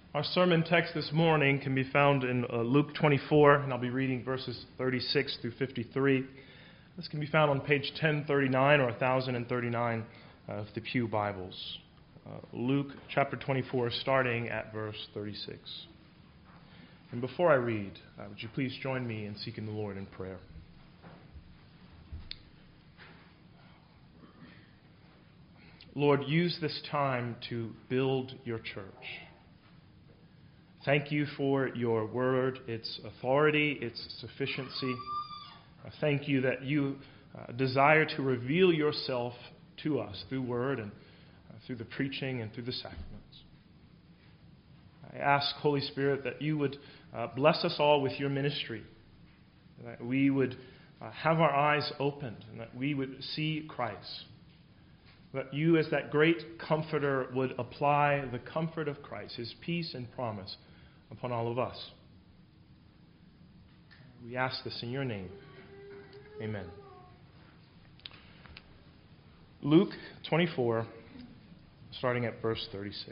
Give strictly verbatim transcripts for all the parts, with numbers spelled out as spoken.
Our sermon text this morning can be found in uh, Luke twenty-four, and I'll be reading verses thirty-six through fifty-three. This can be found on page ten thirty-nine or one thousand thirty-nine of the Pew Bibles. Uh, Luke chapter twenty-four, starting at verse thirty-six. And before I read, uh, would you please join me in seeking the Lord in prayer? Lord, use this time to build your church. Thank you for your word, its authority, its sufficiency. Thank you that you uh, desire to reveal yourself to us through word and uh, through the preaching and through the sacraments. I ask, Holy Spirit, that you would uh, bless us all with your ministry, that we would uh, have our eyes opened, and that we would see Christ. That you, as that great comforter, would apply the comfort of Christ, his peace and promise, upon all of us. We ask this in your name. Amen. Luke twenty-four, starting at verse thirty-six.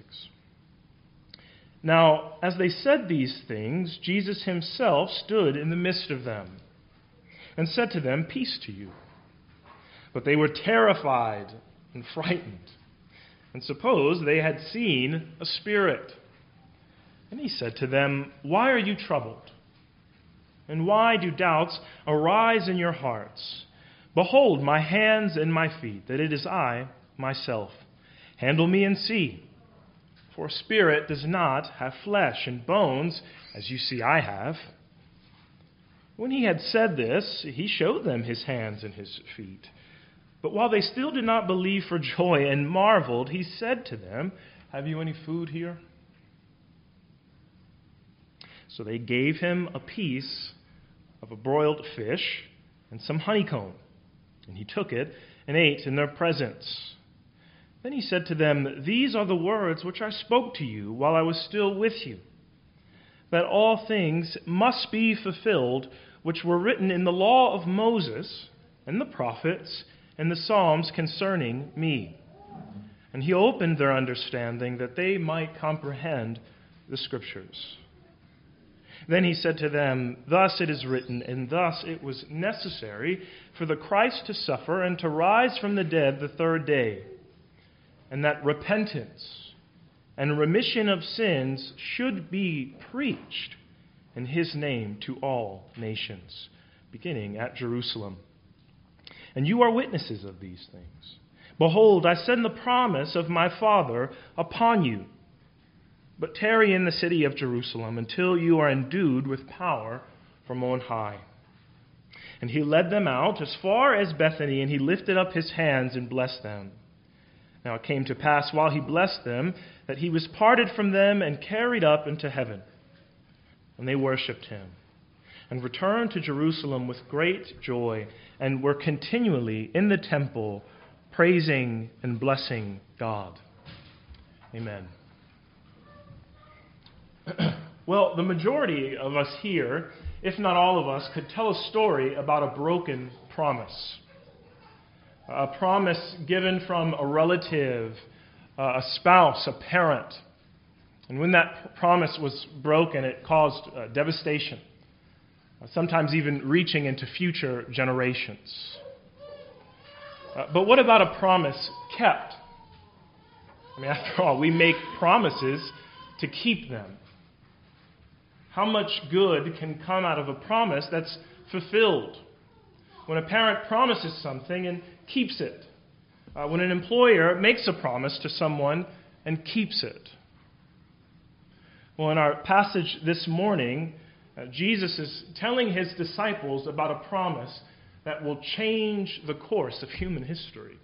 Now, as they said these things, Jesus himself stood in the midst of them and said to them, "Peace to you." But they were terrified and frightened, and supposed they had seen a spirit. And he said to them, "Why are you troubled? And why do doubts arise in your hearts? Behold my hands and my feet, that it is I myself. Handle me and see. For a spirit does not have flesh and bones, as you see I have." When he had said this, he showed them his hands and his feet. But while they still did not believe for joy and marveled, he said to them, "Have you any food here?" So they gave him a piece of a broiled fish and some honeycomb, and he took it and ate in their presence. Then he said to them, "These are the words which I spoke to you while I was still with you, that all things must be fulfilled which were written in the law of Moses and the prophets and the Psalms concerning me." And he opened their understanding that they might comprehend the Scriptures. Then he said to them, "Thus it is written, and thus it was necessary for the Christ to suffer and to rise from the dead the third day, and that repentance and remission of sins should be preached in his name to all nations, beginning at Jerusalem. And you are witnesses of these things. Behold, I send the promise of my Father upon you. But tarry in the city of Jerusalem until you are endued with power from on high." And he led them out as far as Bethany, and he lifted up his hands and blessed them. Now it came to pass, while he blessed them, that he was parted from them and carried up into heaven. And they worshipped him, and returned to Jerusalem with great joy, and were continually in the temple, praising and blessing God. Amen. Well, the majority of us here, if not all of us, could tell a story about a broken promise. A promise given from a relative, a spouse, a parent. And when that promise was broken, it caused uh, devastation, sometimes even reaching into future generations. Uh, but what about a promise kept? I mean, after all, we make promises to keep them. How much good can come out of a promise that's fulfilled? When a parent promises something and keeps it. Uh, when an employer makes a promise to someone and keeps it. Well, in our passage this morning, uh, Jesus is telling his disciples about a promise that will change the course of human history.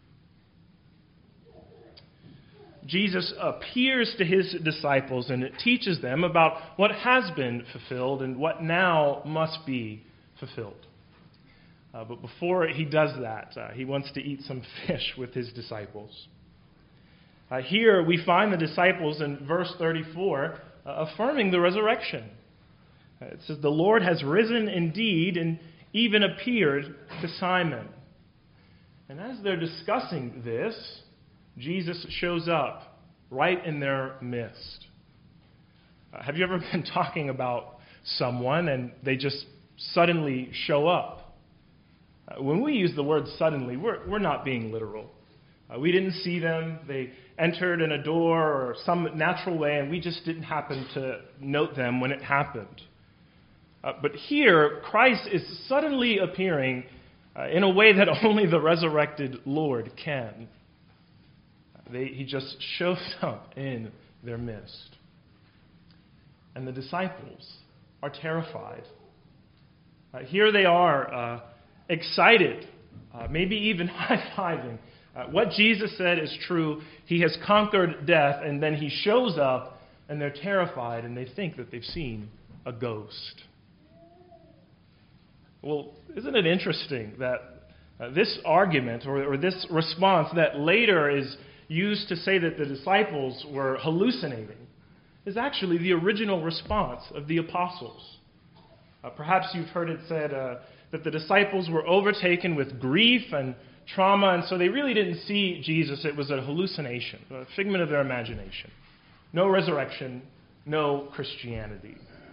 Jesus appears to his disciples and teaches them about what has been fulfilled and what now must be fulfilled. Uh, but before he does that, uh, he wants to eat some fish with his disciples. Uh, here we find the disciples in verse thirty-four uh, affirming the resurrection. Uh, it says, "The Lord has risen indeed and even appeared to Simon." And as they're discussing this, Jesus shows up right in their midst. Uh, have you ever been talking about someone and they just suddenly show up? Uh, when we use the word suddenly, we're, we're not being literal. Uh, we didn't see them. They entered in a door or some natural way, and we just didn't happen to note them when it happened. Uh, but here, Christ is suddenly appearing uh, in a way that only the resurrected Lord can. They, he just shows up in their midst. And the disciples are terrified. Uh, here they are, uh, excited, uh, maybe even high-fiving. Uh, what Jesus said is true. He has conquered death, and then he shows up, and they're terrified, and they think that they've seen a ghost. Well, isn't it interesting that uh, this argument or, or this response that later is used to say that the disciples were hallucinating is actually the original response of the apostles? Uh, perhaps you've heard it said uh, that the disciples were overtaken with grief and trauma, and so they really didn't see Jesus. It was a hallucination, a figment of their imagination. No resurrection, no Christianity.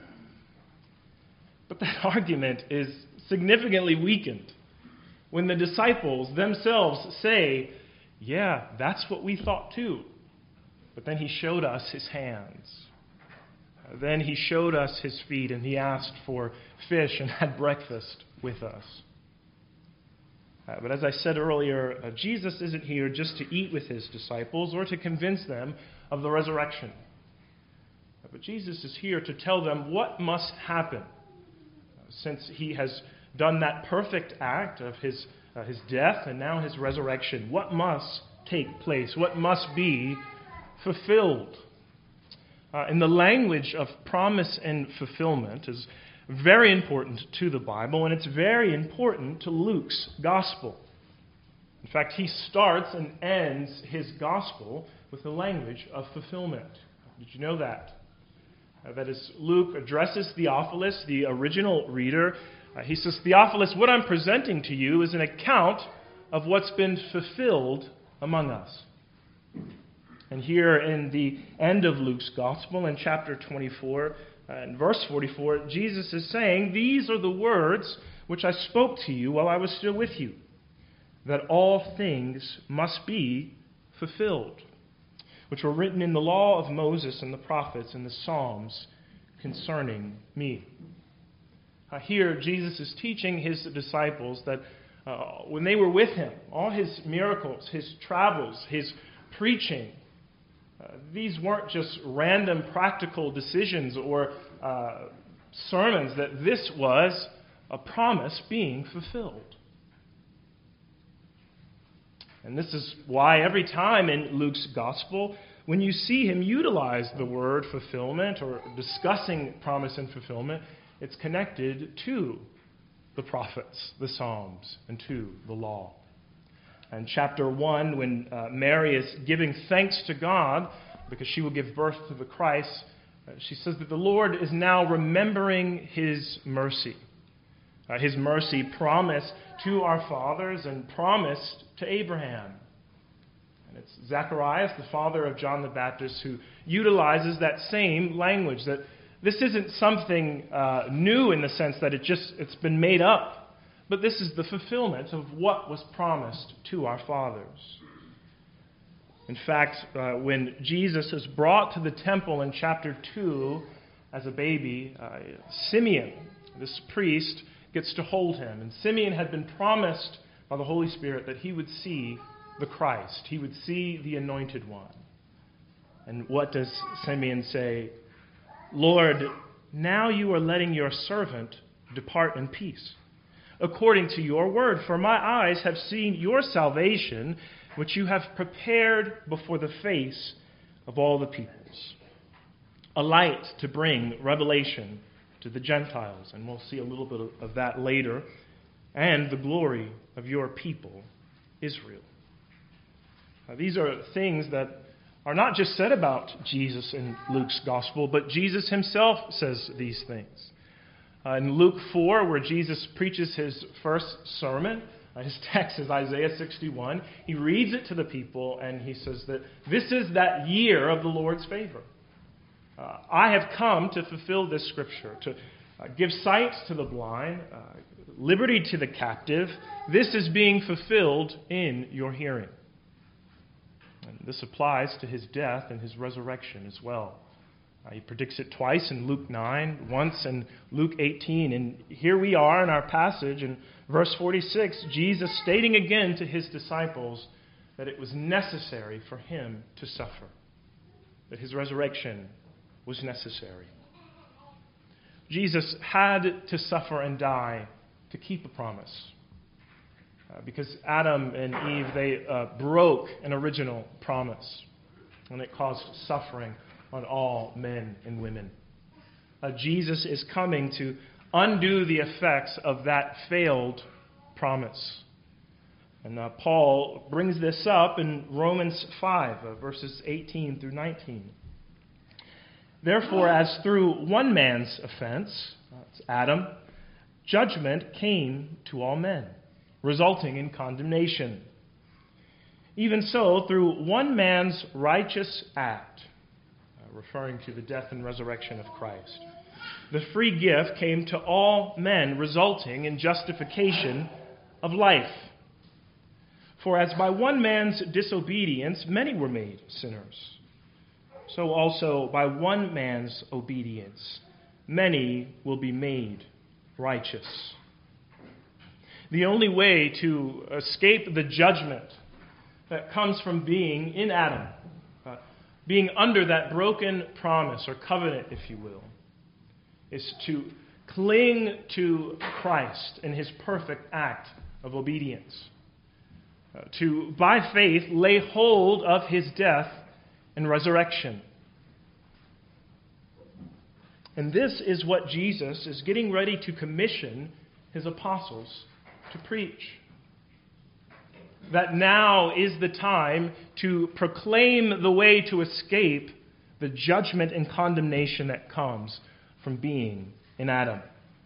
But that argument is significantly weakened when the disciples themselves say, yeah, that's what we thought too. But then he showed us his hands. Then he showed us his feet, and he asked for fish and had breakfast with us. Uh, but as I said earlier, uh, Jesus isn't here just to eat with his disciples or to convince them of the resurrection. Uh, but Jesus is here to tell them what must happen uh, since he has done that perfect act of his, uh, his death and now his resurrection. What must take place? What must be fulfilled? Uh, and the language of promise and fulfillment is very important to the Bible, and it's very important to Luke's gospel. In fact, he starts and ends his gospel with the language of fulfillment. Did you know that? Uh, that is, Luke addresses Theophilus, the original reader. Uh, he says, Theophilus, what I'm presenting to you is an account of what's been fulfilled among us. And here in the end of Luke's gospel, in chapter twenty-four, uh, in verse forty-four, Jesus is saying, these are the words which I spoke to you while I was still with you, that all things must be fulfilled, which were written in the law of Moses and the prophets and the Psalms concerning me. Uh, here, Jesus is teaching his disciples that uh, when they were with him, all his miracles, his travels, his preaching, Uh, these weren't just random practical decisions or uh, sermons, that this was a promise being fulfilled. And this is why every time in Luke's gospel, when you see him utilize the word fulfillment or discussing promise and fulfillment, it's connected to the prophets, the Psalms, and to the law. In chapter one, when uh, Mary is giving thanks to God because she will give birth to the Christ, uh, she says that the Lord is now remembering his mercy. Uh, his mercy promised to our fathers and promised to Abraham. And it's Zacharias, the father of John the Baptist, who utilizes that same language, that this isn't something uh, new in the sense that it just it's been made up. But this is the fulfillment of what was promised to our fathers. In fact, uh, when Jesus is brought to the temple in chapter two as a baby, uh, Simeon, this priest, gets to hold him. And Simeon had been promised by the Holy Spirit that he would see the Christ. He would see the Anointed One. And what does Simeon say? Lord, now you are letting your servant depart in peace, according to your word. For my eyes have seen your salvation, which you have prepared before the face of all the peoples, a light to bring revelation to the Gentiles. And we'll see a little bit of that later. And the glory of your people, Israel. Now, these are things that are not just said about Jesus in Luke's gospel, but Jesus himself says these things. Uh, in Luke four, where Jesus preaches his first sermon, uh, his text is Isaiah sixty-one. He reads it to the people, and he says that this is that year of the Lord's favor. Uh, I have come to fulfill this scripture, to uh, give sight to the blind, uh, liberty to the captive. This is being fulfilled in your hearing. And this applies to his death and his resurrection as well. Uh, he predicts it twice in Luke nine, once in Luke eighteen. And here we are in our passage in verse forty-six, Jesus stating again to his disciples that it was necessary for him to suffer, that his resurrection was necessary. Jesus had to suffer and die to keep a promise. Uh, because Adam and Eve, they uh, broke an original promise, and it caused suffering on all men and women. Uh, Jesus is coming to undo the effects of that failed promise. And uh, Paul brings this up in Romans five, uh, verses eighteen through nineteen. Therefore, as through one man's offense, that's Adam, judgment came to all men, resulting in condemnation. Even so, through one man's righteous act, uh, referring to the death and resurrection of Christ, the free gift came to all men, resulting in justification of life. For as by one man's disobedience many were made sinners, so also by one man's obedience many will be made righteous. The only way to escape the judgment that comes from being in Adam, uh, being under that broken promise or covenant, if you will, is to cling to Christ and his perfect act of obedience. Uh, to, by faith, lay hold of his death and resurrection. And this is what Jesus is getting ready to commission his apostles to preach. That now is the time to proclaim the way to escape the judgment and condemnation that comes from being in Adam.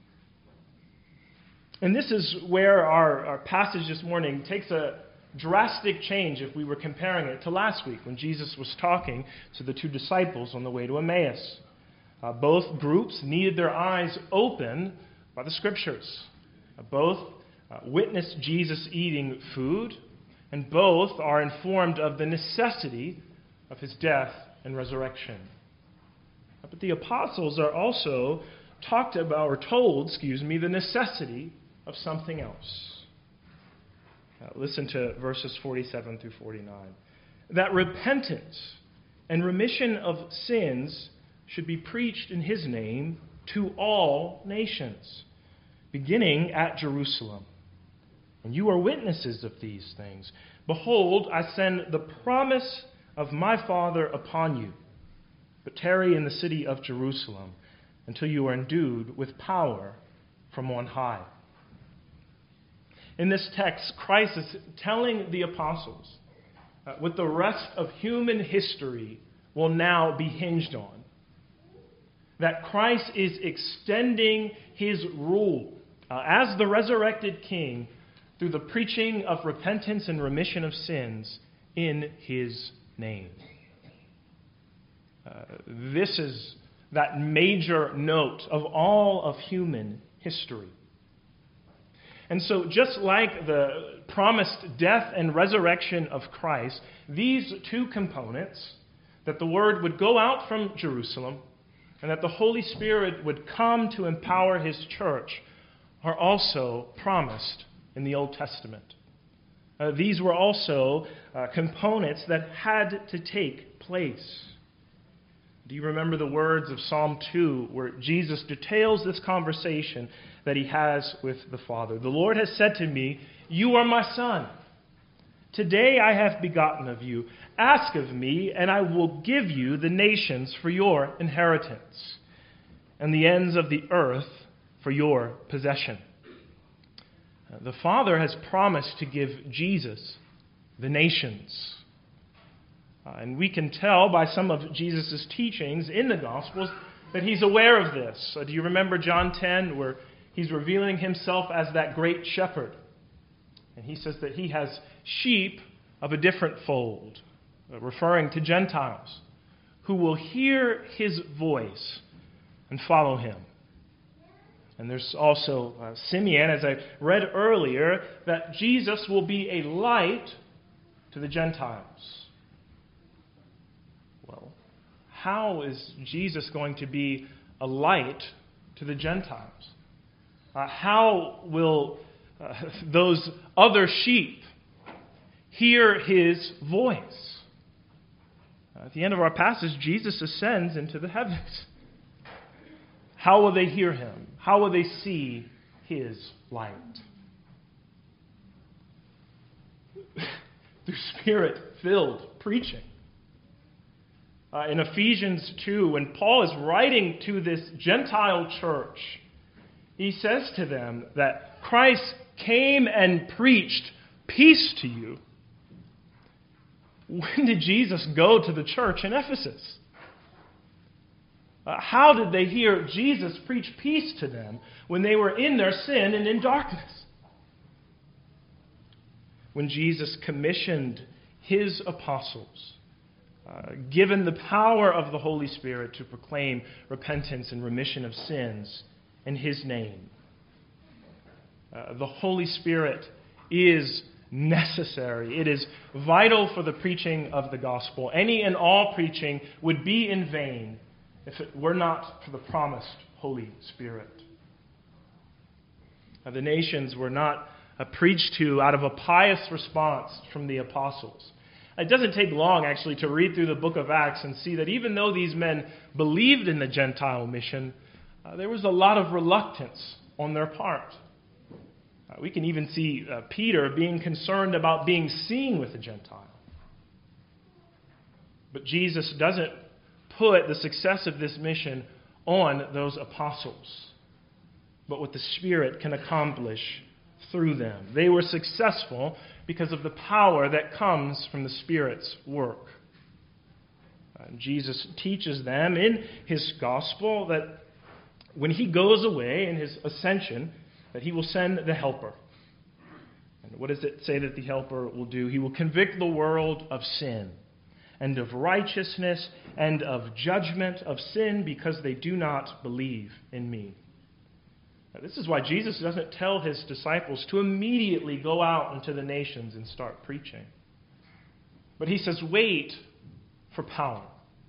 And this is where our, our passage this morning takes a drastic change if we were comparing it to last week when Jesus was talking to the two disciples on the way to Emmaus. Uh, both groups needed their eyes open by the Scriptures. Uh, both uh, witnessed Jesus eating food, and both are informed of the necessity of his death and resurrection. Uh, but the apostles are also talked about, or told, excuse me, the necessity of something else. Uh, listen to verses forty-seven through forty-nine. That repentance and remission of sins should be preached in his name to all nations, beginning at Jerusalem. And you are witnesses of these things. Behold, I send the promise of my Father upon you. But tarry in the city of Jerusalem until you are endued with power from on high. In this text, Christ is telling the apostles uh, what the rest of human history will now be hinged on. That Christ is extending his rule uh, as the resurrected King through the preaching of repentance and remission of sins in his name. Uh, this is that major note of all of human history. And so just like the promised death and resurrection of Christ, these two components, that the word would go out from Jerusalem and that the Holy Spirit would come to empower his church, are also promised in the Old Testament. Uh, these were also uh, components that had to take place. Do you remember the words of Psalm two where Jesus details this conversation that he has with the Father? The Lord has said to me, you are my son. Today I have begotten of you. Ask of me, and I will give you the nations for your inheritance, and the ends of the earth for your possession. The Father has promised to give Jesus the nations. Uh, and we can tell by some of Jesus' teachings in the Gospels that he's aware of this. Uh, do you remember John ten, where he's revealing himself as that great shepherd? And he says that he has sheep of a different fold, uh, referring to Gentiles, who will hear his voice and follow him. And there's also uh, Simeon, as I read earlier, that Jesus will be a light to the Gentiles. Well, how is Jesus going to be a light to the Gentiles? Uh, how will uh, those other sheep hear his voice? Uh, at the end of our passage, Jesus ascends into the heavens. How will they hear him? How will they see his light? Through Spirit-filled preaching. Uh, in Ephesians two, when Paul is writing to this Gentile church, he says to them that Christ came and preached peace to you. When did Jesus go to the church in Ephesus? Uh, how did they hear Jesus preach peace to them when they were in their sin and in darkness? When Jesus commissioned his apostles, uh, given the power of the Holy Spirit to proclaim repentance and remission of sins in his name. Uh, the Holy Spirit is necessary. It is vital for the preaching of the gospel. Any and all preaching would be in vain if it were not for the promised Holy Spirit. Now, the nations were not uh, preached to out of a pious response from the apostles. It doesn't take long, actually, to read through the book of Acts and see that even though these men believed in the Gentile mission, uh, there was a lot of reluctance on their part. Uh, we can even see uh, Peter being concerned about being seen with a Gentile. But Jesus doesn't put the success of this mission on those apostles, but what the Spirit can accomplish through them. They were successful because of the power that comes from the Spirit's work. Uh, Jesus teaches them in his gospel that when he goes away in his ascension, that he will send the Helper. And what does it say that the Helper will do? He will convict the world of sin and of righteousness and of judgment of sin because they do not believe in me. Now, this is why Jesus doesn't tell his disciples to immediately go out into the nations and start preaching. But he says, wait for power.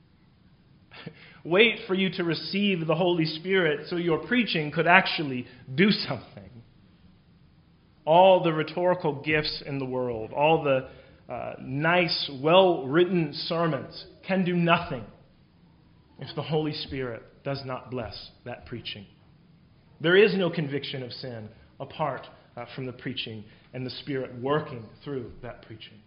Wait for you to receive the Holy Spirit so your preaching could actually do something. All the rhetorical gifts in the world, all the uh, nice, well-written sermons can do nothing if the Holy Spirit does not bless that preaching. There is no conviction of sin apart uh, from the preaching and the Spirit working through that preaching.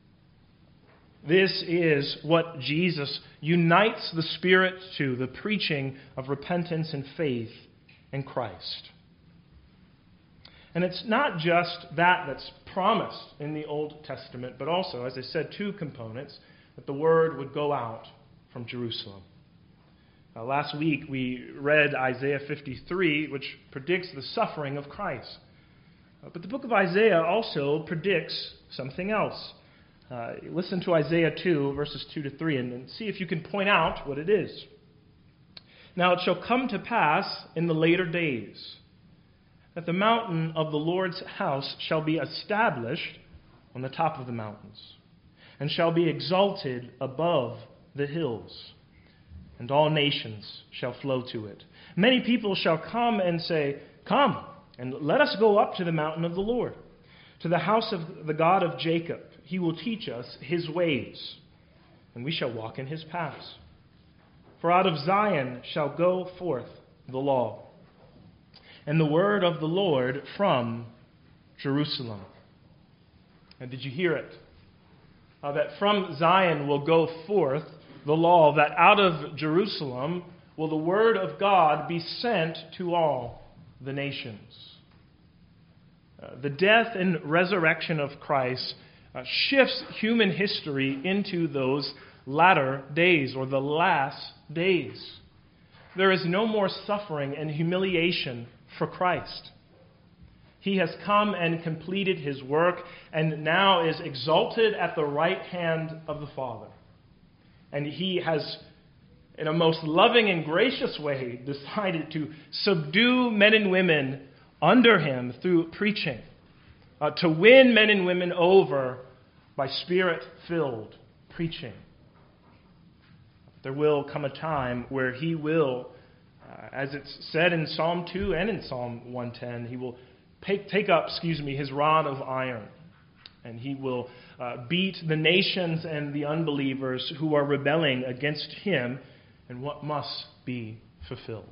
This is what Jesus unites the Spirit to, the preaching of repentance and faith in Christ. And it's not just that that's promised in the Old Testament, but also, as I said, two components, that the word would go out from Jerusalem. Uh, last week we read Isaiah fifty-three, which predicts the suffering of Christ. Uh, but the book of Isaiah also predicts something else. Uh, listen to Isaiah two, verses two to three, and, and see if you can point out what it is. Now it shall come to pass in the later days that the mountain of the Lord's house shall be established on the top of the mountains, and shall be exalted above the hills, and all nations shall flow to it. Many people shall come and say, Come, and let us go up to the mountain of the Lord, to the house of the God of Jacob. He will teach us his ways, and we shall walk in his paths. For out of Zion shall go forth the law, and the word of the Lord from Jerusalem. And did you hear it? Uh, that from Zion will go forth the law, that out of Jerusalem will the word of God be sent to all the nations. Uh, the death and resurrection of Christ uh, shifts human history into those latter days, or the last days. There is no more suffering and humiliation for Christ. He has come and completed his work, and now is exalted at the right hand of the Father. And he has in a most loving and gracious way, decided to subdue men and women under him through preaching, uh, to win men and women over by Spirit-filled preaching. There will come a time where he will, uh, as it's said in Psalm two and in Psalm one ten, he will take, take up, excuse me, his rod of iron, and he will uh, beat the nations and the unbelievers who are rebelling against him and what must be fulfilled.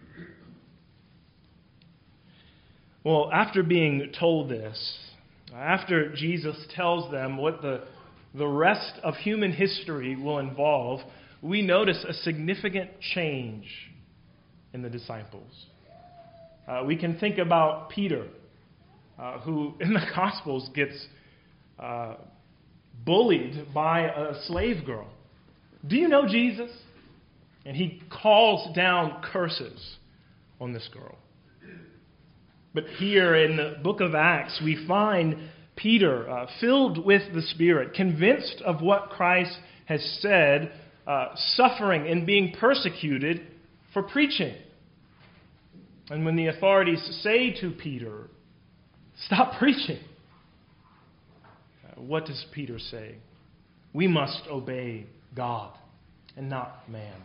Well, after being told this, after Jesus tells them what the, the rest of human history will involve, we notice a significant change in the disciples. Uh, we can think about Peter, uh, who in the Gospels gets uh, bullied by a slave girl. Do you know Jesus? And he calls down curses on this girl. But here in the book of Acts, we find Peter uh, filled with the Spirit, convinced of what Christ has said, uh, suffering and being persecuted for preaching. And when the authorities say to Peter, "Stop preaching," uh, what does Peter say? "We must obey God and not man."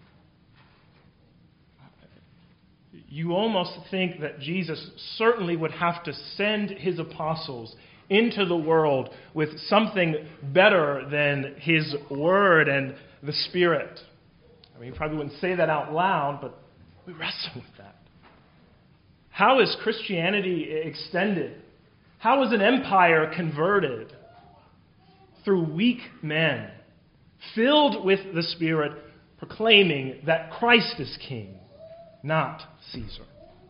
You almost think that Jesus certainly would have to send his apostles into the world with something better than his word and the Spirit. I mean, he probably wouldn't say that out loud, but we wrestle with that. How is Christianity extended? How is an empire converted? Through weak men, filled with the Spirit, proclaiming that Christ is king, not Caesar.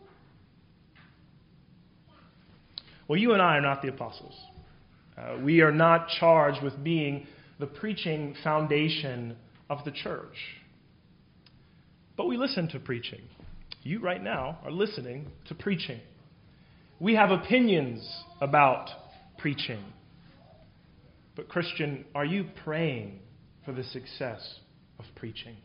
Well, you and I are not the apostles. Uh, we are not charged with being the preaching foundation of the church. But we listen to preaching. You right now are listening to preaching. We have opinions about preaching. But Christian, are you praying for the success of preaching?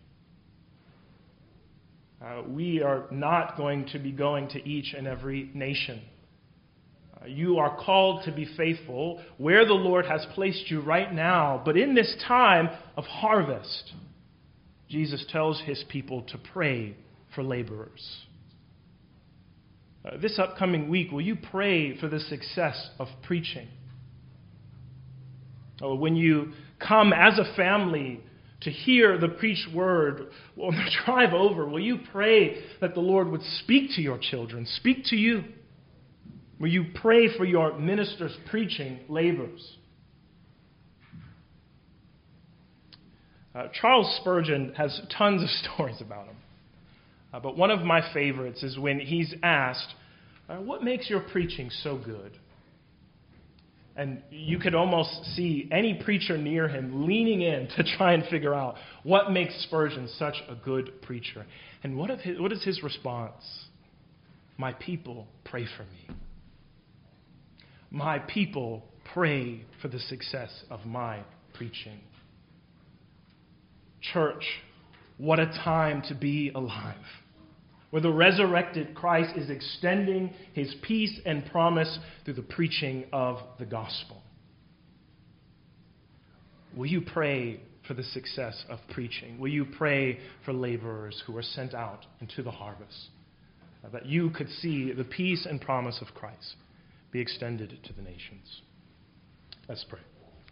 Uh, we are not going to be going to each and every nation. Uh, you are called to be faithful where the Lord has placed you right now. But in this time of harvest, Jesus tells his people to pray for laborers. Uh, this upcoming week, will you pray for the success of preaching? Uh, when you come as a family to hear the preached word on the drive over, will you pray that the Lord would speak to your children, speak to you? Will you pray for your ministers' preaching labors? Uh, Charles Spurgeon has tons of stories about him. Uh, but one of my favorites is when he's asked, uh, what makes your preaching so good? And you could almost see any preacher near him leaning in to try and figure out what makes Spurgeon such a good preacher. And what, of his, what is his response? My people pray for me. My people pray for the success of my preaching. Church, what a time to be alive, where the resurrected Christ is extending his peace and promise through the preaching of the gospel. Will you pray for the success of preaching? Will you pray for laborers who are sent out into the harvest, that you could see the peace and promise of Christ be extended to the nations? Let's pray.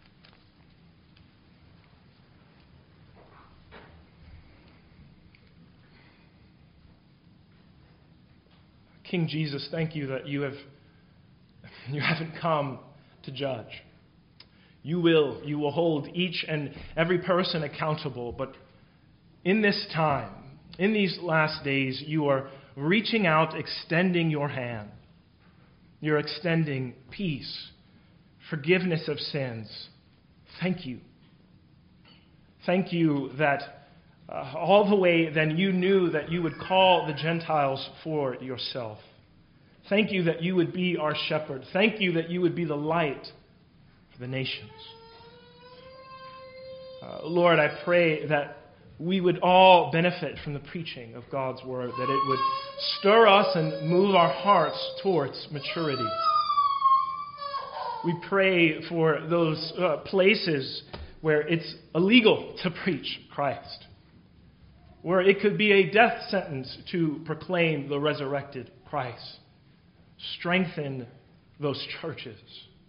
King Jesus, thank you that you have you haven't come to judge. You will you will hold each and every person accountable, but in this time, in these last days, you are reaching out, extending your hand. You're extending peace, forgiveness of sins. Thank you. Thank you that Uh, all the way then you knew that you would call the Gentiles for yourself. Thank you that you would be our shepherd. Thank you that you would be the light for the nations. Uh, Lord, I pray that we would all benefit from the preaching of God's word, that it would stir us and move our hearts towards maturity. We pray for those uh, places where it's illegal to preach Christ, where it could be a death sentence to proclaim the resurrected Christ. Strengthen those churches.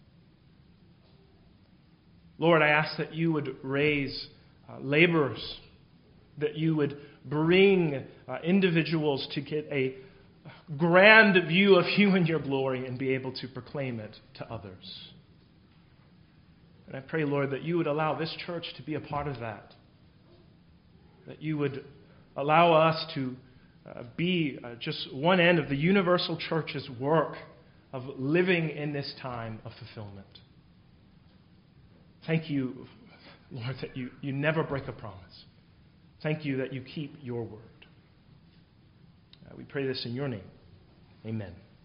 Lord, I ask that you would raise uh, laborers, that you would bring uh, individuals to get a grand view of you and your glory and be able to proclaim it to others. And I pray, Lord, that you would allow this church to be a part of that. That you would allow us to uh, be uh, just one end of the universal church's work of living in this time of fulfillment. Thank you, Lord, that you, you never break a promise. Thank you that you keep your word. Uh, we pray this in your name. Amen.